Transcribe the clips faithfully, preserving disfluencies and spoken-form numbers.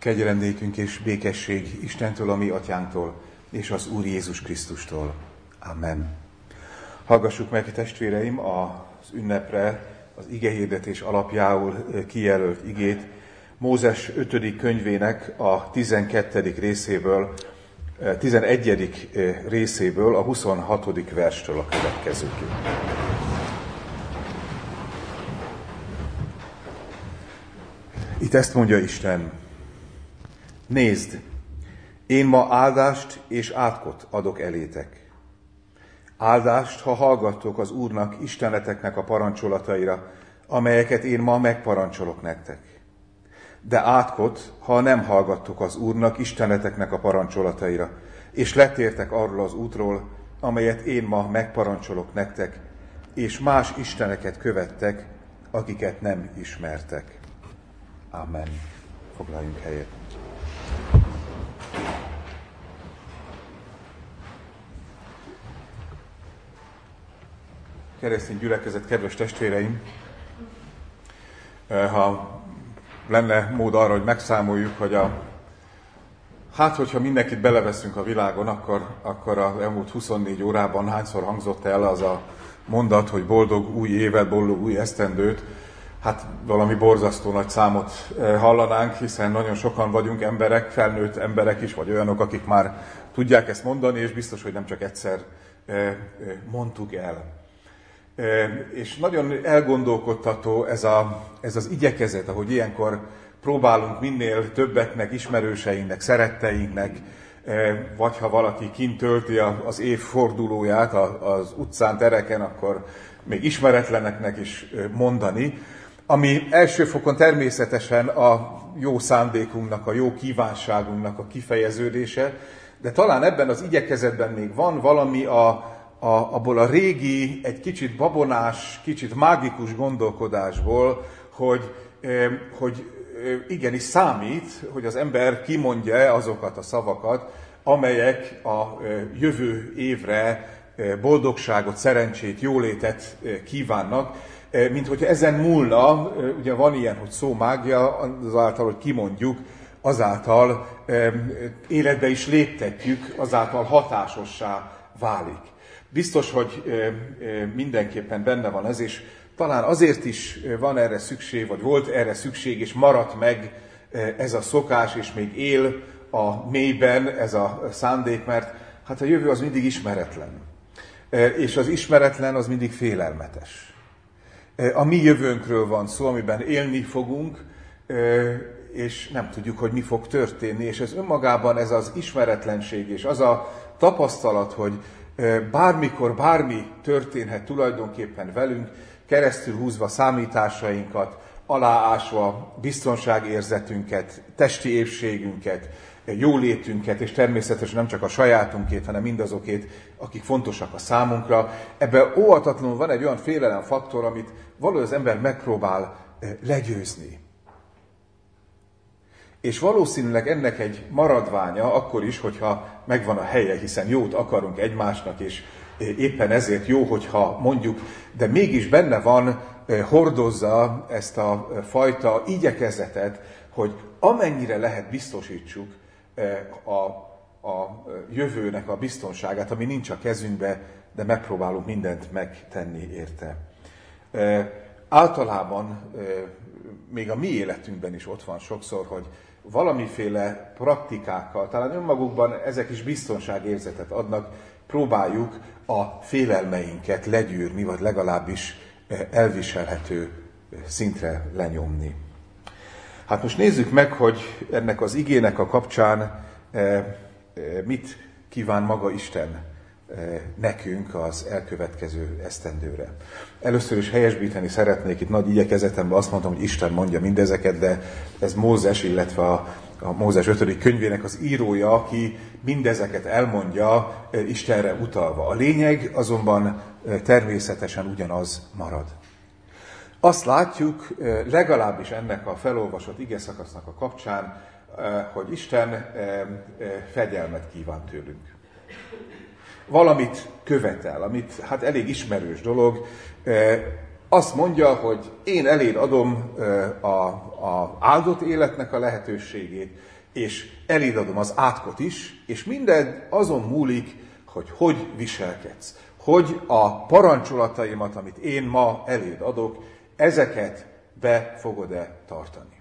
Kegyelem nékünk és békesség Istentől, a mi atyánktól, és az Úr Jézus Krisztustól. Amen. Hallgassuk meg, testvéreim, az ünnepre az igehirdetés alapjául kijelölt igét, Mózes ötödik könyvének a tizenkettedik részéből, tizenegyedik részéből, a huszonhatodik verstől a következőkig. Itt ezt mondja Isten: Nézd, én ma áldást és átkot adok elétek. Áldást, ha hallgattok az Úrnak, Isteneteknek a parancsolataira, amelyeket én ma megparancsolok nektek. De átkot, ha nem hallgattok az Úrnak, Isteneteknek a parancsolataira, és letértek arról az útról, amelyet én ma megparancsolok nektek, és más isteneket követtek, akiket nem ismertek. Amen. Foglaljunk helyet. Keresztény gyülekezet, kedves testvéreim! Ha lenne mód arra, hogy megszámoljuk, hogy a, hát, hogyha mindenkit beleveszünk a világon, akkor, akkor az elmúlt huszonnégy órában hányszor hangzott el az a mondat, hogy boldog új évet, boldog új esztendőt, hát valami borzasztó nagy számot hallanánk, hiszen nagyon sokan vagyunk emberek, felnőtt emberek is, vagy olyanok, akik már tudják ezt mondani, és biztos, hogy nem csak egyszer mondtuk el. És nagyon elgondolkodtató ez, a, ez az igyekezet, ahogy ilyenkor próbálunk minél többeknek, ismerőseinknek, szeretteinknek, vagy ha valaki kint tölti az év fordulóját az utcán, tereken, akkor még ismeretleneknek is mondani, ami első fokon természetesen a jó szándékunknak, a jó kívánságunknak a kifejeződése, de talán ebben az igyekezetben még van valami a, a, abból a régi, egy kicsit babonás, kicsit mágikus gondolkodásból, hogy, hogy igenis számít, hogy az ember kimondja azokat a szavakat, amelyek a jövő évre boldogságot, szerencsét, jólétet kívánnak, mint hogyha ezen múlna, ugye van ilyen, hogy szó mágia, azáltal, hogy kimondjuk, azáltal életbe is léptetjük, azáltal hatásossá válik. Biztos, hogy mindenképpen benne van ez, és talán azért is van erre szükség, vagy volt erre szükség, és maradt meg ez a szokás, és még él a mélyben ez a szándék, mert hát a jövő az mindig ismeretlen. És az ismeretlen az mindig félelmetes. A mi jövőnkről van szó, amiben élni fogunk, és nem tudjuk, hogy mi fog történni, és ez önmagában ez az ismeretlenség, és az a tapasztalat, hogy bármikor bármi történhet tulajdonképpen velünk, keresztül húzva számításainkat, aláásva biztonságérzetünket, testi épségünket, jólétünket, és természetesen nem csak a sajátunkét, hanem mindazokét, akik fontosak a számunkra. Ebben óhatatlanul van egy olyan félelemfaktor, amit valahogy az ember megpróbál legyőzni. És valószínűleg ennek egy maradványa akkor is, hogyha megvan a helye, hiszen jót akarunk egymásnak, és éppen ezért jó, hogyha mondjuk, de mégis benne van, hordozza ezt a fajta igyekezetet, hogy amennyire lehet biztosítsuk a, a jövőnek a biztonságát, ami nincs a kezünkbe, de megpróbálunk mindent megtenni érte. Általában még a mi életünkben is ott van sokszor, hogy valamiféle praktikákkal, talán önmagukban ezek is biztonságérzetet adnak, próbáljuk a félelmeinket legyűrni, vagy legalábbis elviselhető szintre lenyomni. Hát most nézzük meg, hogy ennek az igének a kapcsán mit kíván maga Isten nekünk az elkövetkező esztendőre. Először is helyesbíteni szeretnék, itt nagy igyekezetemben azt mondtam, hogy Isten mondja mindezeket, de ez Mózes, illetve a, a Mózes ötödik könyvének az írója, aki mindezeket elmondja Istenre utalva. A lényeg azonban természetesen ugyanaz marad. Azt látjuk, legalábbis ennek a felolvasott igeszakasznak a kapcsán, hogy Isten fegyelmet kíván tőlünk. Valamit követel, amit hát elég ismerős dolog, azt mondja, hogy én eléd adom az áldott életnek a lehetőségét, és eléd adom az átkot is, és minden azon múlik, hogy hogy viselkedsz. Hogy a parancsolataimat, amit én ma eléd adok, ezeket be fogod-e tartani.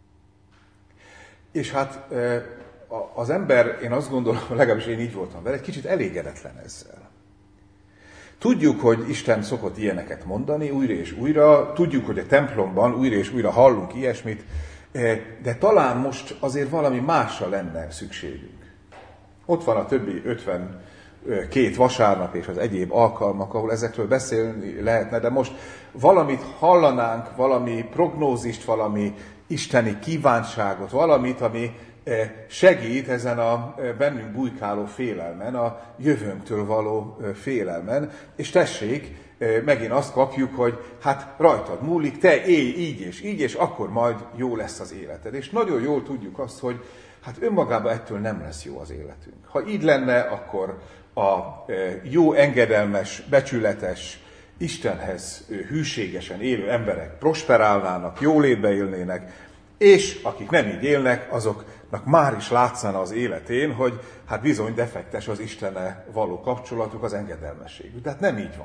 És hát az ember, én azt gondolom, legalábbis én így voltam vele, egy kicsit elégedetlen ezzel. Tudjuk, hogy Isten szokott ilyeneket mondani újra és újra, tudjuk, hogy a templomban újra és újra hallunk ilyesmit, de talán most azért valami másra lenne szükségünk. Ott van a többi ötvenkét vasárnap és az egyéb alkalmak, ahol ezekről beszélni lehetne, de most valamit hallanánk, valami prognózist, valami isteni kívánságot, valamit, ami segít ezen a bennünk bujkáló félelmen, a jövőnktől való félelmen, és tessék, megint azt kapjuk, hogy hát rajtad múlik, te élj így és így, és akkor majd jó lesz az életed. És nagyon jól tudjuk azt, hogy hát önmagában ettől nem lesz jó az életünk. Ha így lenne, akkor a jó, engedelmes, becsületes, Istenhez hűségesen élő emberek prosperálnának, jólétbe élnének, és akik nem így élnek, azoknak már is látszana az életén, hogy hát bizony defektes az Istennel való kapcsolatuk, az engedelmességük. Tehát nem így van.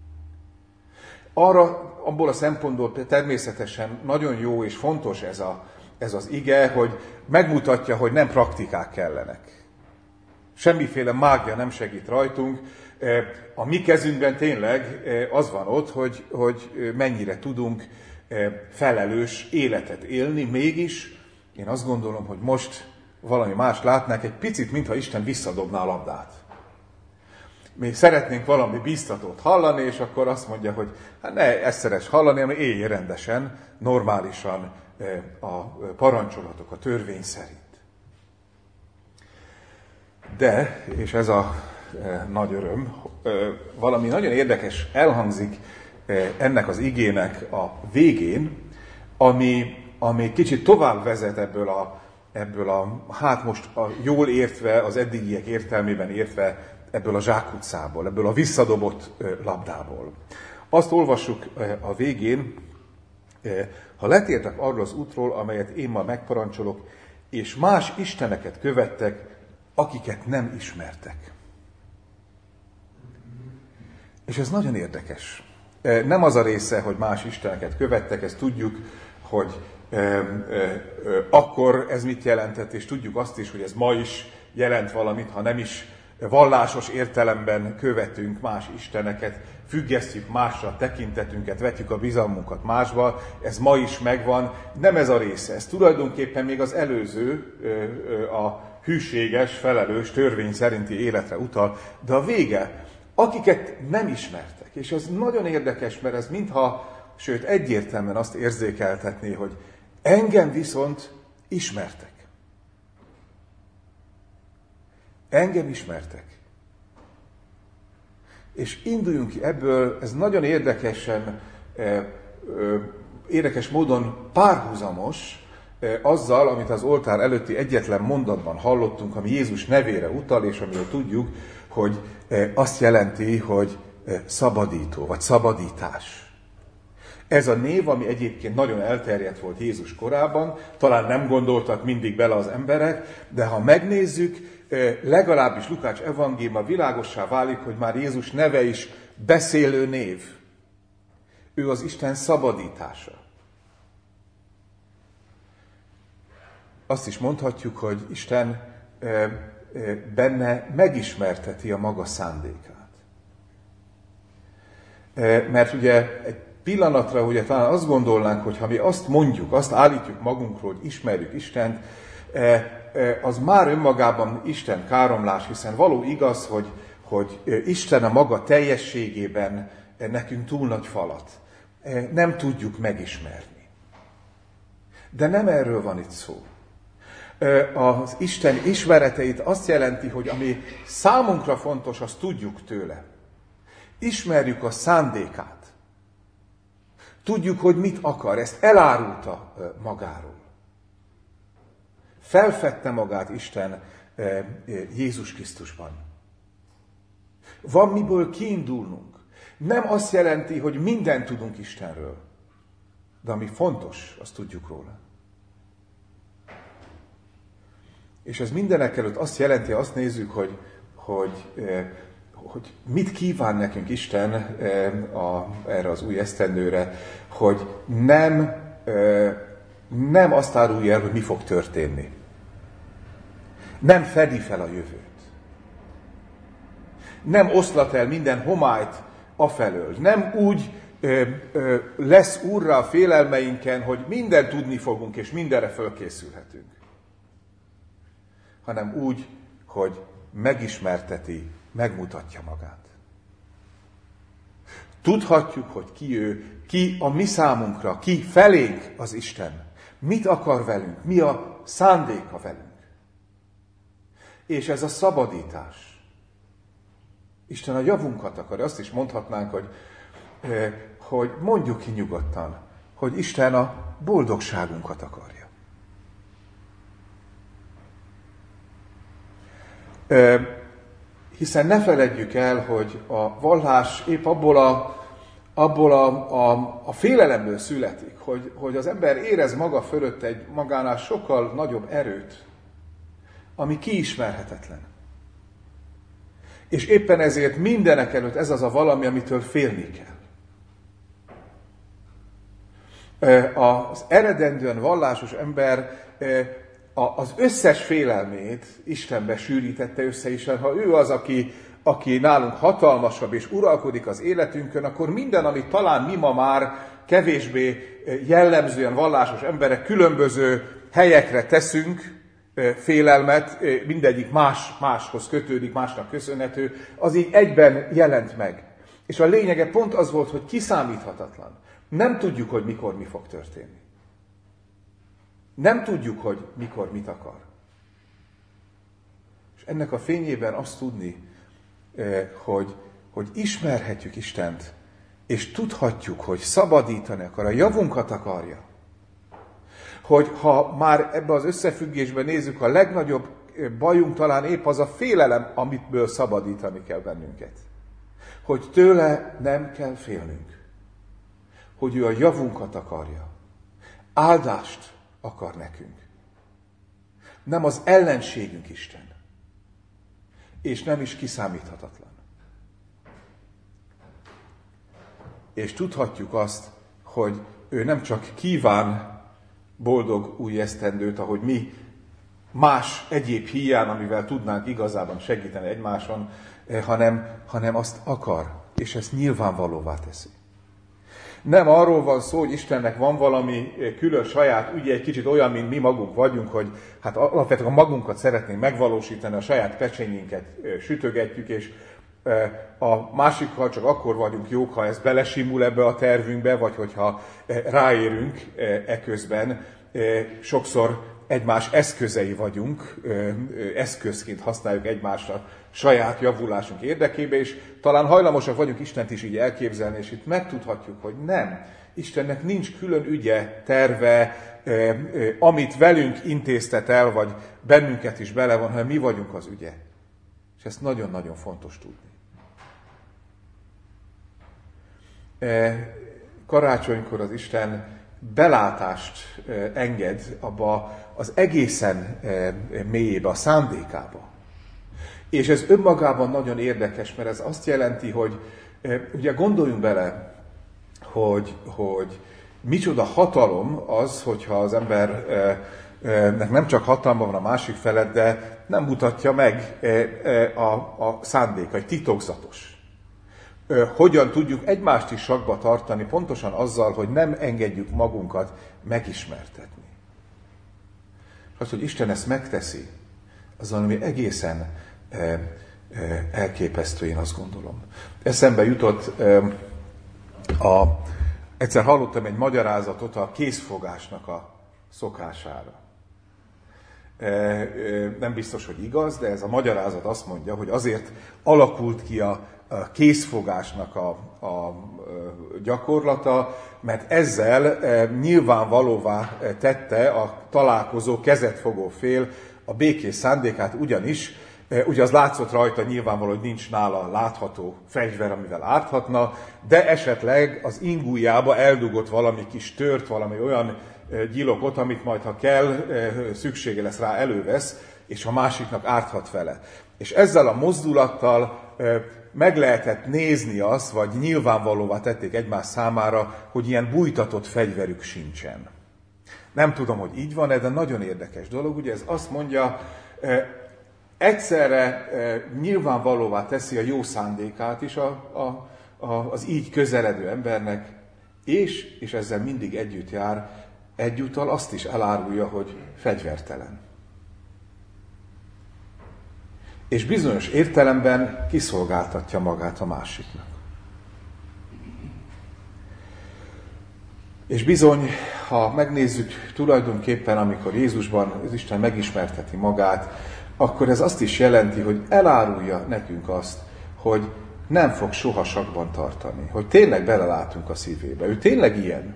Arra, abból a szempontból természetesen nagyon jó és fontos ez, a, ez az ige, hogy megmutatja, hogy nem praktikák kellenek. Semmiféle mágia nem segít rajtunk. A mi kezünkben tényleg az van ott, hogy, hogy mennyire tudunk felelős életet élni, mégis én azt gondolom, hogy most valami más látnák, egy picit, mintha Isten visszadobná a labdát. Mi szeretnénk valami bíztatót hallani, és akkor azt mondja, hogy hát ne ezt szeress hallani, hanem élj rendesen, normálisan a parancsolatok, a törvény szerint. De, és ez a nagy öröm, valami nagyon érdekes elhangzik ennek az igének a végén, ami, ami kicsit tovább vezet ebből a, ebből a, hát most a jól értve, az eddigiek értelmében értve, ebből a zsákutcából, ebből a visszadobott labdából. Azt olvassuk a végén, ha letértek arról az útról, amelyet én ma megparancsolok, és más isteneket követtek, akiket nem ismertek. És ez nagyon érdekes. Nem az a része, hogy más isteneket követtek, ezt tudjuk, hogy e, e, e, akkor ez mit jelentett, és tudjuk azt is, hogy ez ma is jelent valamit, ha nem is vallásos értelemben követünk más isteneket, függesztjük másra tekintetünket, vetjük a bizalmunkat másba, ez ma is megvan. Nem ez a része, ez tulajdonképpen még az előző, a hűséges, felelős, törvény szerinti életre utal, de a vége, akiket nem ismertek. És ez nagyon érdekes, mert ez mintha, sőt egyértelműen azt érzékeltetné, hogy engem viszont ismertek. Engem ismertek. És induljunk ki ebből, ez nagyon érdekesen, érdekes módon párhuzamos azzal, amit az oltár előtti egyetlen mondatban hallottunk, ami Jézus nevére utal, és amiről tudjuk, hogy azt jelenti, hogy szabadító, vagy szabadítás. Ez a név, ami egyébként nagyon elterjedt volt Jézus korában, talán nem gondoltak mindig bele az emberek, de ha megnézzük, legalábbis Lukács evangéliuma világossá válik, hogy már Jézus neve is beszélő név. Ő az Isten szabadítása. Azt is mondhatjuk, hogy Isten benne megismerteti a maga szándékát. Mert ugye egy pillanatra ugye talán azt gondolnánk, hogy ha mi azt mondjuk, azt állítjuk magunkról, hogy ismerjük Istent, az már önmagában Isten káromlás, hiszen való igaz, hogy, hogy Isten a maga teljességében nekünk túl nagy falat. Nem tudjuk megismerni. De nem erről van itt szó. Az Isten ismereteit azt jelenti, hogy ami számunkra fontos, azt tudjuk tőle. Ismerjük a szándékát. Tudjuk, hogy mit akar, ezt elárulta magáról. Felfedte magát Isten Jézus Krisztusban. Van miből kiindulnunk. Nem azt jelenti, hogy mindent tudunk Istenről. De ami fontos, azt tudjuk róla. És ez mindenek előtt azt jelenti, azt nézzük, hogy, hogy, hogy mit kíván nekünk Isten a, erre az új esztendőre, hogy nem, nem azt árulja el, hogy mi fog történni. Nem fedi fel a jövőt. Nem oszlat el minden homályt afelől. Nem úgy ö, ö, lesz úrra a félelmeinken, hogy mindent tudni fogunk, és mindenre fölkészülhetünk. Hanem úgy, hogy megismerteti, megmutatja magát. Tudhatjuk, hogy ki ő, ki a mi számunkra, ki felénk az Isten. Mit akar velünk, mi a szándéka velünk. És ez a szabadítás. Isten a javunkat akar. Azt is mondhatnánk, hogy, hogy mondjuk ki nyugodtan, hogy Isten a boldogságunkat akarja. Hiszen ne feledjük el, hogy a vallás épp abból a, abból a, a, a félelemből születik, hogy, hogy az ember érez maga fölött egy magánál sokkal nagyobb erőt, ami kiismerhetetlen. És éppen ezért mindenek előtt ez az a valami, amitől félni kell. Az eredendően vallásos ember az összes félelmét Istenbe sűrítette össze, és ha ő az, aki, aki nálunk hatalmasabb és uralkodik az életünkön, akkor minden, amit talán mi ma már kevésbé jellemzően vallásos emberek különböző helyekre teszünk, félelmet, mindegyik más, máshoz kötődik, másnak köszönhető, az így egyben jelent meg. És a lényege pont az volt, hogy kiszámíthatatlan. Nem tudjuk, hogy mikor mi fog történni. Nem tudjuk, hogy mikor mit akar. És ennek a fényében azt tudni, hogy, hogy ismerhetjük Istent, és tudhatjuk, hogy szabadítani akar, a javunkat akarja. Hogy ha már ebbe az összefüggésben nézzük, a legnagyobb bajunk talán épp az a félelem, amitből szabadítani kell bennünket. Hogy tőle nem kell félnünk. Hogy ő a javunkat akarja. Áldást akar nekünk. Nem az ellenségünk Isten. És nem is kiszámíthatatlan. És tudhatjuk azt, hogy ő nem csak kíván boldog új esztendőt, ahogy mi más egyéb híján, amivel tudnánk igazában segíteni egymáson, hanem, hanem azt akar, és ezt nyilvánvalóvá teszi. Nem arról van szó, hogy Istennek van valami külön saját ügye, egy kicsit olyan, mint mi magunk vagyunk, hogy hát alapvetően a magunkat szeretnénk megvalósítani, a saját pecsényinket sütögetjük, és a másikkal csak akkor vagyunk jók, ha ez belesimul ebbe a tervünkbe, vagy hogyha ráérünk eközben. Sokszor egymás eszközei vagyunk, eszközként használjuk egymást a saját javulásunk érdekébe, és talán hajlamosak vagyunk Istent is így elképzelni, és itt megtudhatjuk, hogy nem. Istennek nincs külön ügye, terve, amit velünk intéztet el, vagy bennünket is bele van, hanem mi vagyunk az ügye. És ezt nagyon-nagyon fontos tudni. Karácsonykor az Isten belátást enged abba az egészen mélyébe, a szándékába. És ez önmagában nagyon érdekes, mert ez azt jelenti, hogy ugye gondoljunk bele, hogy, hogy micsoda hatalom az, hogyha az embernek nem csak hatalma van a másik felett, de nem mutatja meg a, a szándéka, hogy titokzatos. Hogyan tudjuk egymást is sakba tartani, pontosan azzal, hogy nem engedjük magunkat megismertetni. És az, hogy Isten ezt megteszi, az valami egészen elképesztő, én azt gondolom. Eszembe jutott, a, egyszer hallottam egy magyarázatot a kézfogásnak a szokására. Nem biztos, hogy igaz, de ez a magyarázat azt mondja, hogy azért alakult ki a kézfogásnak a, a gyakorlata, mert ezzel nyilvánvalóvá tette a találkozó kezet fogó fél a békés szándékát, ugyanis Ugye az látszott rajta nyilvánvaló, hogy nincs nála látható fegyver, amivel árthatna, de esetleg az ingújába eldugott valami kis tört, valami olyan gyilokot, amit majd, ha kell, szüksége lesz rá, elővesz, és a másiknak árthat vele. És ezzel a mozdulattal meg lehetett nézni azt, vagy nyilvánvalóvá tették egymás számára, hogy ilyen bújtatott fegyverük sincsen. Nem tudom, hogy így van-e, de nagyon érdekes dolog. Ugye ez azt mondja, egyszerre nyilvánvalóvá teszi a jó szándékát is a, a, a, az így közeledő embernek, és, és ezzel mindig együtt jár, egyúttal azt is elárulja, hogy fegyvertelen. És bizonyos értelemben kiszolgáltatja magát a másiknak. És bizony, ha megnézzük tulajdonképpen, amikor Jézusban az Isten megismerteti magát, akkor ez azt is jelenti, hogy elárulja nekünk azt, hogy nem fog soha sakban tartani, hogy tényleg belelátunk a szívébe. Ő tényleg ilyen.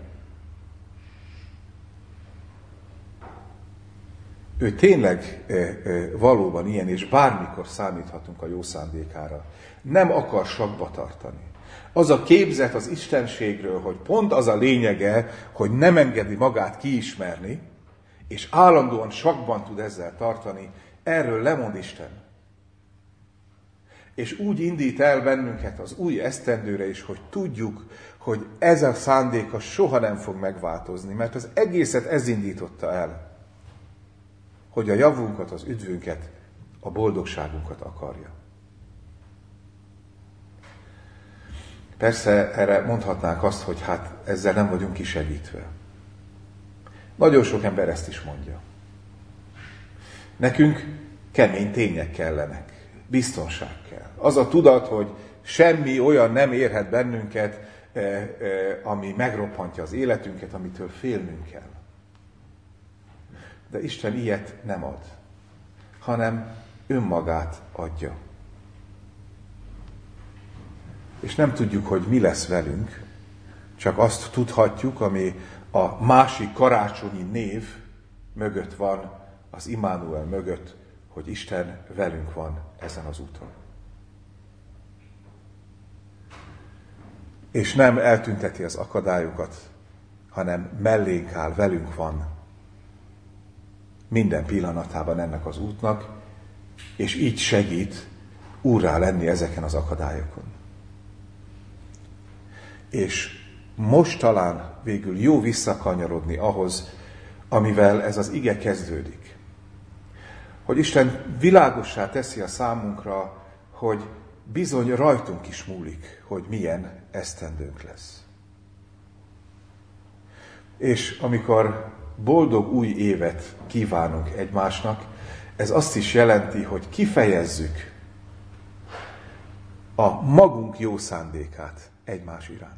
Ő tényleg e, e, valóban ilyen, és bármikor számíthatunk a jó szándékára. Nem akar sakba tartani. Az a képzet az istenségről, hogy pont az a lényege, hogy nem engedi magát kiismerni, és állandóan sakban tud ezzel tartani, erről lemond Isten. És úgy indít el bennünket az új esztendőre is, hogy tudjuk, hogy ez a szándéka soha nem fog megváltozni, mert az egészet ez indította el, hogy a javunkat, az üdvünket, a boldogságunkat akarja. Persze erre mondhatnánk azt, hogy hát ezzel nem vagyunk kisegítve. Nagyon sok ember ezt is mondja. Nekünk kemény tények kellenek, biztonság kell. Az a tudat, hogy semmi olyan nem érhet bennünket, ami megroppantja az életünket, amitől félnünk kell. De Isten ilyet nem ad, hanem önmagát adja. És nem tudjuk, hogy mi lesz velünk, csak azt tudhatjuk, ami a másik karácsonyi név mögött van, az Immanuel mögött, hogy Isten velünk van ezen az úton. És nem eltünteti az akadályokat, hanem mellénk áll, velünk van minden pillanatában ennek az útnak, és így segít úrrá lenni ezeken az akadályokon. És most talán végül jó visszakanyarodni ahhoz, amivel ez az ige kezdődik. Hogy Isten világossá teszi a számunkra, hogy bizony rajtunk is múlik, hogy milyen esztendőnk lesz. És amikor boldog új évet kívánunk egymásnak, ez azt is jelenti, hogy kifejezzük a magunk jó szándékát egymás iránt.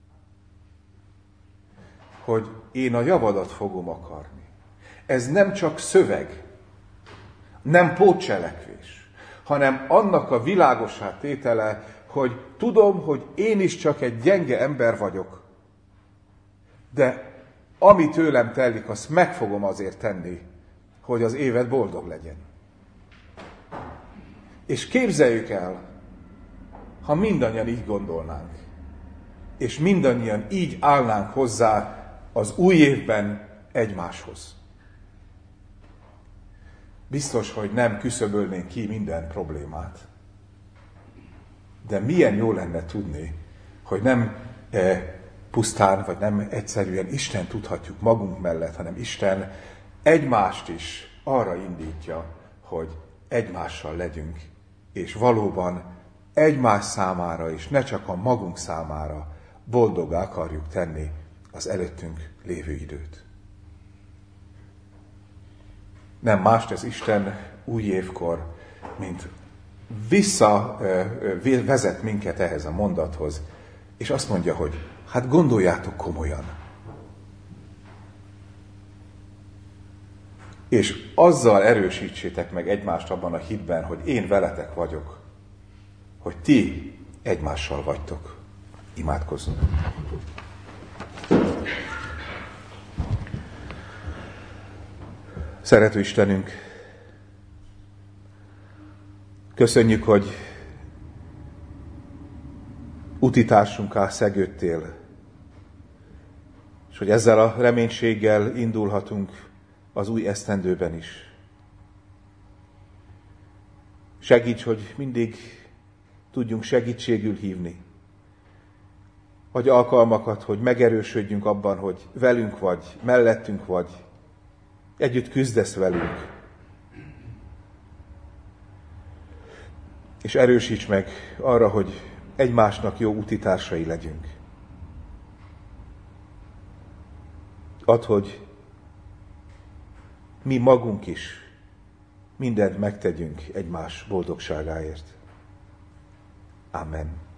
Hogy én a javadat fogom akarni. Ez nem csak szöveg, nem pótcselekvés, hanem annak a világossá tétele, hogy tudom, hogy én is csak egy gyenge ember vagyok, de ami tőlem telik, azt meg fogom azért tenni, hogy az évet boldog legyen. És képzeljük el, ha mindannyian így gondolnánk, és mindannyian így állnánk hozzá az új évben egymáshoz. Biztos, hogy nem küszöbölnénk ki minden problémát. De milyen jó lenne tudni, hogy nem e, pusztán, vagy nem egyszerűen Isten tudhatjuk magunk mellett, hanem Isten egymást is arra indítja, hogy egymással legyünk, és valóban egymás számára, és ne csak a magunk számára boldoggá akarjuk tenni az előttünk lévő időt. Nem más tesz Isten új évkor, mint vissza vezet minket ehhez a mondathoz, és azt mondja, hogy hát gondoljátok komolyan. És azzal erősítsétek meg egymást abban a hitben, hogy én veletek vagyok, hogy ti egymással vagytok. Imádkozzunk. Szerető Istenünk, Köszönjük, hogy utitársunká szegődtél, és hogy ezzel a reménységgel indulhatunk az új esztendőben is. Segíts, hogy mindig tudjunk segítségül hívni. Adj alkalmakat, hogy megerősödjünk abban, hogy velünk vagy, mellettünk vagy, együtt küzdesz velünk. És erősíts meg arra, hogy egymásnak jó utitársai legyünk. Add, hogy mi magunk is mindent megtegyünk egymás boldogságáért. Amen.